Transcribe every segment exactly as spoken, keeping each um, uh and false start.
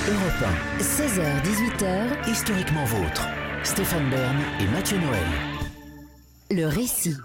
Europe un. seize heures dix-huit heures. Historiquement vôtre. Stéphane Bern et Mathieu Noël. Le récit.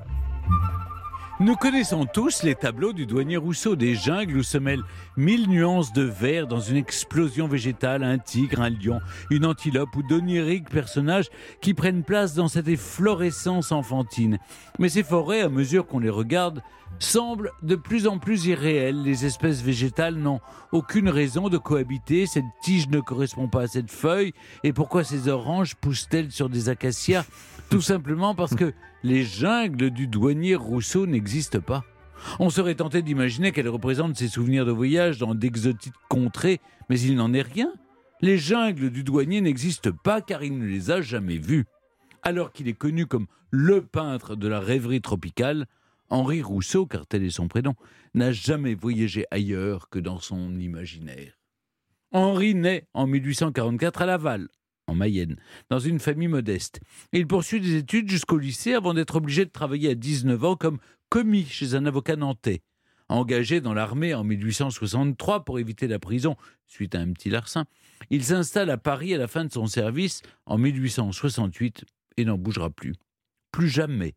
Nous connaissons tous les tableaux du douanier Rousseau, des jungles où se mêlent mille nuances de vert dans une explosion végétale, un tigre, un lion, une antilope ou d'oniriques personnages qui prennent place dans cette efflorescence enfantine. Mais ces forêts, à mesure qu'on les regarde, semblent de plus en plus irréelles. Les espèces végétales n'ont aucune raison de cohabiter. Cette tige ne correspond pas à cette feuille. Et pourquoi ces oranges poussent-elles sur des acacias ? Tout simplement parce que les jungles du douanier Rousseau n'existent pas. On serait tenté d'imaginer qu'elles représentent ses souvenirs de voyage dans d'exotiques contrées, mais il n'en est rien. Les jungles du douanier n'existent pas car il ne les a jamais vus. Alors qu'il est connu comme le peintre de la rêverie tropicale, Henri Rousseau, car tel est son prénom, n'a jamais voyagé ailleurs que dans son imaginaire. Henri naît en mille huit cent quarante-quatre à Laval, en Mayenne, dans une famille modeste. Il poursuit des études jusqu'au lycée avant d'être obligé de travailler à dix-neuf ans comme commis chez un avocat nantais. Engagé dans l'armée en mille huit cent soixante-trois pour éviter la prison suite à un petit larcin, il s'installe à Paris à la fin de son service en mille huit cent soixante-huit et n'en bougera plus. Plus jamais.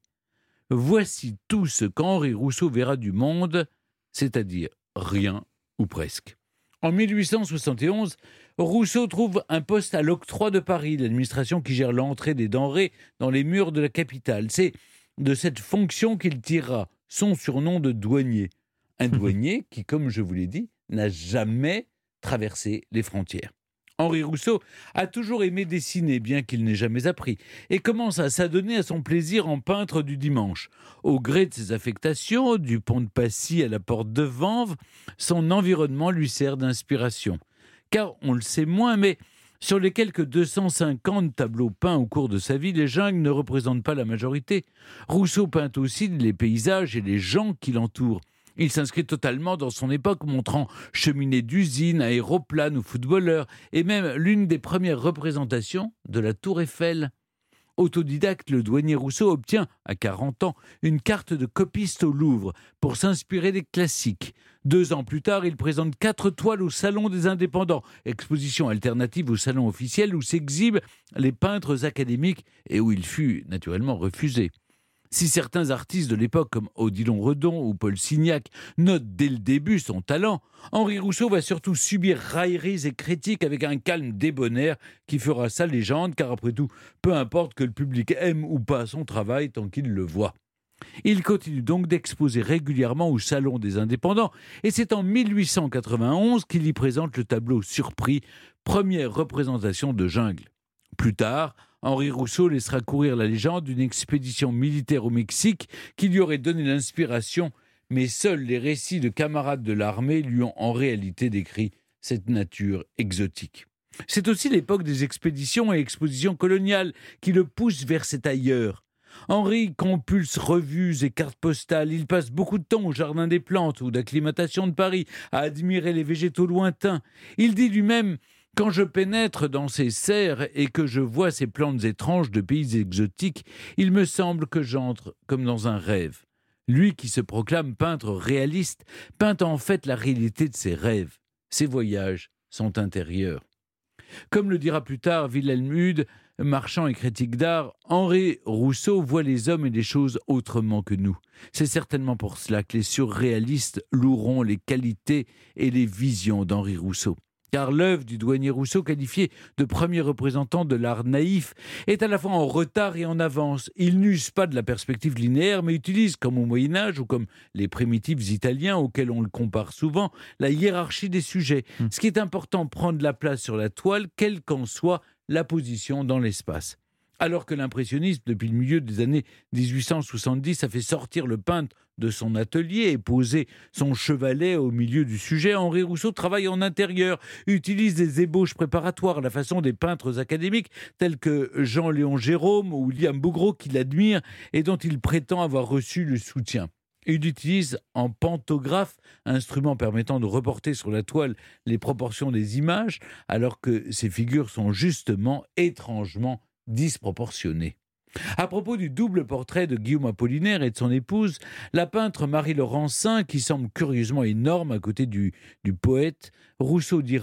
Voici tout ce qu'Henri Rousseau verra du monde, c'est-à-dire rien ou presque. En mille huit cent soixante et onze, Rousseau trouve un poste à l'Octroi de Paris, l'administration qui gère l'entrée des denrées dans les murs de la capitale. C'est de cette fonction qu'il tirera son surnom de douanier. Un douanier qui, comme je vous l'ai dit, n'a jamais traversé les frontières. Henri Rousseau a toujours aimé dessiner, bien qu'il n'ait jamais appris, et commence à s'adonner à son plaisir en peintre du dimanche. Au gré de ses affectations, du pont de Passy à la porte de Vanves, son environnement lui sert d'inspiration. Car on le sait moins, mais sur les quelques deux cent cinquante tableaux peints au cours de sa vie, les jungles ne représentent pas la majorité. Rousseau peint aussi les paysages et les gens qui l'entourent. Il s'inscrit totalement dans son époque, montrant cheminées d'usines, aéroplanes ou footballeurs, et même l'une des premières représentations de la Tour Eiffel. Autodidacte, le douanier Rousseau obtient, à quarante ans, une carte de copiste au Louvre pour s'inspirer des classiques. Deux ans plus tard, il présente quatre toiles au Salon des Indépendants, exposition alternative au salon officiel où s'exhibent les peintres académiques et où il fut naturellement refusé. Si certains artistes de l'époque comme Odilon Redon ou Paul Signac notent dès le début son talent, Henri Rousseau va surtout subir railleries et critiques avec un calme débonnaire qui fera sa légende, car après tout, peu importe que le public aime ou pas son travail tant qu'il le voit. Il continue donc d'exposer régulièrement au Salon des Indépendants et c'est en mille huit cent quatre-vingt-onze qu'il y présente le tableau Surpris, première représentation de jungle. Plus tard, Henri Rousseau laissera courir la légende d'une expédition militaire au Mexique qui lui aurait donné l'inspiration, mais seuls les récits de camarades de l'armée lui ont en réalité décrit cette nature exotique. C'est aussi l'époque des expéditions et expositions coloniales qui le poussent vers cet ailleurs. Henri compulse revues et cartes postales. Il passe beaucoup de temps au Jardin des Plantes ou d'acclimatation de Paris à admirer les végétaux lointains. Il dit lui-même: quand je pénètre dans ces serres et que je vois ces plantes étranges de pays exotiques, il me semble que j'entre comme dans un rêve. Lui qui se proclame peintre réaliste, peint en fait la réalité de ses rêves. Ses voyages sont intérieurs. Comme le dira plus tard Wilhelm Hude, marchand et critique d'art, Henri Rousseau voit les hommes et les choses autrement que nous. C'est certainement pour cela que les surréalistes loueront les qualités et les visions d'Henri Rousseau. Car l'œuvre du douanier Rousseau, qualifié de premier représentant de l'art naïf, est à la fois en retard et en avance. Il n'use pas de la perspective linéaire, mais utilise, comme au Moyen-Âge ou comme les primitifs italiens auxquels on le compare souvent, la hiérarchie des sujets. Mmh. Ce qui est important, prendre la place sur la toile, quelle qu'en soit la position dans l'espace. Alors que l'impressionnisme, depuis le milieu des années dix-huit cent soixante-dix, a fait sortir le peintre de son atelier et poser son chevalet au milieu du sujet, Henri Rousseau travaille en intérieur, utilise des ébauches préparatoires à la façon des peintres académiques tels que Jean-Léon Gérôme ou William Bouguereau, qu'il admire et dont il prétend avoir reçu le soutien. Il utilise en pantographe, instrument permettant de reporter sur la toile les proportions des images, alors que ces figures sont justement étrangement disproportionnées. À propos du double portrait de Guillaume Apollinaire et de son épouse, la peintre Marie Laurencin, qui semble curieusement énorme à côté du, du poète, Rousseau dira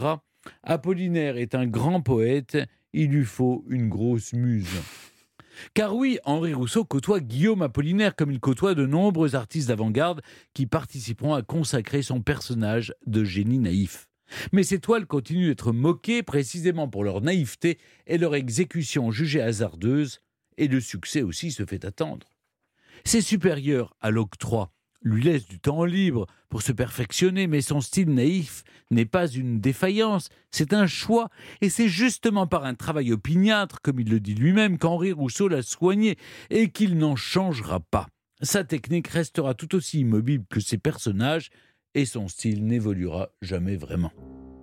Apollinaire est un grand poète, il lui faut une grosse muse. Car oui, Henri Rousseau côtoie Guillaume Apollinaire comme il côtoie de nombreux artistes d'avant-garde qui participeront à consacrer son personnage de génie naïf. Mais ces toiles continuent d'être moquées précisément pour leur naïveté et leur exécution jugée hasardeuse, et le succès aussi se fait attendre. Ses supérieurs à l'octroi lui laissent du temps libre pour se perfectionner, mais son style naïf n'est pas une défaillance, c'est un choix, et c'est justement par un travail opiniâtre, comme il le dit lui-même, qu'Henri Rousseau l'a soigné et qu'il n'en changera pas. Sa technique restera tout aussi immobile que ses personnages, et son style n'évoluera jamais vraiment.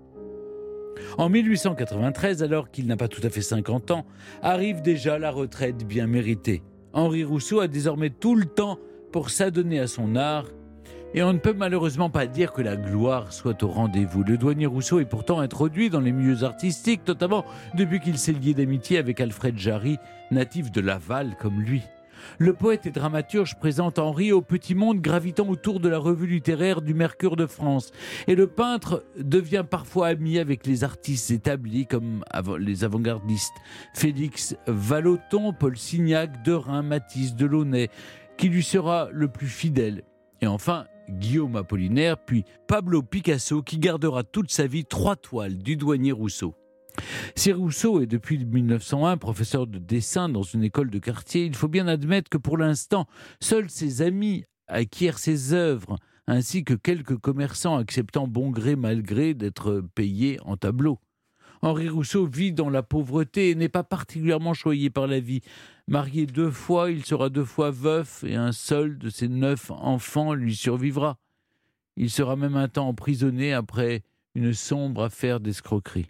En mille huit cent quatre-vingt-treize, alors qu'il n'a pas tout à fait cinquante ans, arrive déjà la retraite bien méritée. Henri Rousseau a désormais tout le temps pour s'adonner à son art, et on ne peut malheureusement pas dire que la gloire soit au rendez-vous. Le douanier Rousseau est pourtant introduit dans les milieux artistiques, notamment depuis qu'il s'est lié d'amitié avec Alfred Jarry, natif de Laval comme lui. Le poète et dramaturge présente Henri au petit monde gravitant autour de la revue littéraire du Mercure de France. Et le peintre devient parfois ami avec les artistes établis comme les avant-gardistes. Félix Vallotton, Paul Signac, Derain, Matisse, Delaunay, qui lui sera le plus fidèle. Et enfin, Guillaume Apollinaire, puis Pablo Picasso, qui gardera toute sa vie trois toiles du douanier Rousseau. Si Rousseau est depuis mille neuf cent un professeur de dessin dans une école de quartier, il faut bien admettre que pour l'instant, seuls ses amis acquièrent ses œuvres, ainsi que quelques commerçants acceptant bon gré mal gré d'être payés en tableaux. Henri Rousseau vit dans la pauvreté et n'est pas particulièrement choyé par la vie. Marié deux fois, il sera deux fois veuf et un seul de ses neuf enfants lui survivra. Il sera même un temps emprisonné après une sombre affaire d'escroquerie.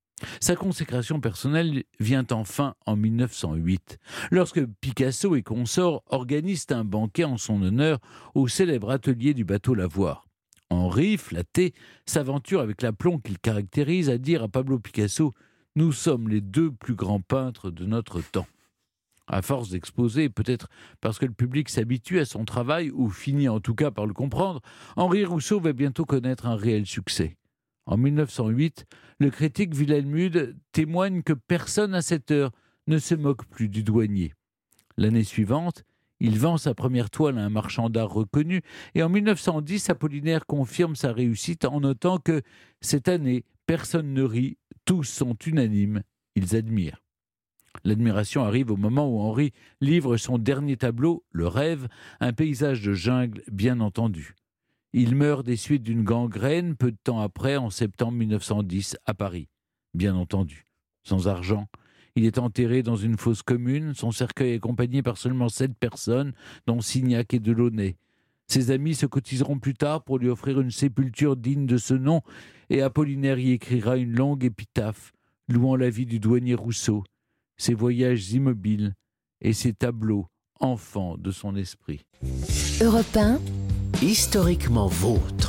Sa consécration personnelle vient enfin en mille neuf cent huit, lorsque Picasso et consorts organisent un banquet en son honneur au célèbre atelier du bateau Lavoir. Henri, flatté, s'aventure avec l'aplomb qu'il caractérise à dire à Pablo Picasso « Nous sommes les deux plus grands peintres de notre temps ». À force d'exposer, peut-être parce que le public s'habitue à son travail, ou finit en tout cas par le comprendre, Henri Rousseau va bientôt connaître un réel succès. En mille neuf cent huit, le critique Wilhelmuth témoigne que personne à cette heure ne se moque plus du douanier. L'année suivante, il vend sa première toile à un marchand d'art reconnu, et en mille neuf cent dix, Apollinaire confirme sa réussite en notant que cette année, personne ne rit, tous sont unanimes, ils admirent. L'admiration arrive au moment où Henri livre son dernier tableau, Le Rêve, un paysage de jungle bien entendu. Il meurt des suites d'une gangrène peu de temps après, en septembre mille neuf cent dix, à Paris. Bien entendu, sans argent. Il est enterré dans une fosse commune, son cercueil est accompagné par seulement sept personnes, dont Signac et Delaunay. Ses amis se cotiseront plus tard pour lui offrir une sépulture digne de ce nom, et Apollinaire y écrira une longue épitaphe, louant la vie du douanier Rousseau, ses voyages immobiles et ses tableaux, enfants de son esprit. Europe un, historiquement vôtre.